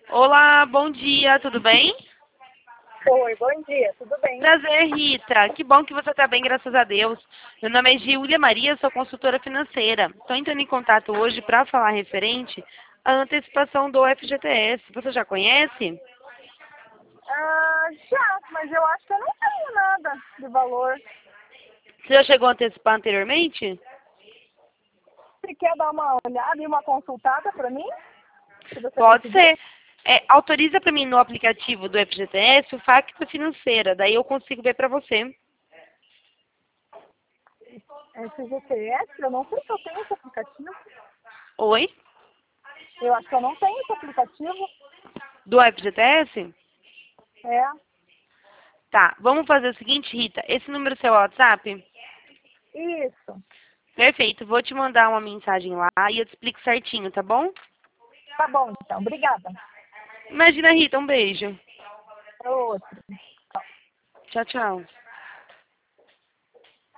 Olá, bom dia, tudo bem? Oi, bom dia, tudo bem? Prazer, Rita. Que bom que você está bem, graças a Deus. Meu nome é Giulia Maria, sou consultora financeira. Estou entrando em contato hoje para falar referente à antecipação do FGTS. Você já conhece? Já, mas eu acho que eu não tenho nada de valor. Você já chegou a antecipar anteriormente? Você quer dar uma olhada e uma consultada para mim? Se você Pode conseguir? ser. Autoriza para mim no aplicativo do FGTS o Facta Financeira, daí eu consigo ver para você. FGTS, eu não sei se eu tenho esse aplicativo. Oi? Eu acho que eu não tenho esse aplicativo. Do FGTS? É, Tá, vamos fazer o seguinte, Rita. Esse número é seu WhatsApp? isso. Perfeito, vou te mandar uma mensagem lá e eu te explico certinho, tá bom? Tá bom, então. Obrigada. Imagina, Rita, um beijo. Outro. Tchau, tchau.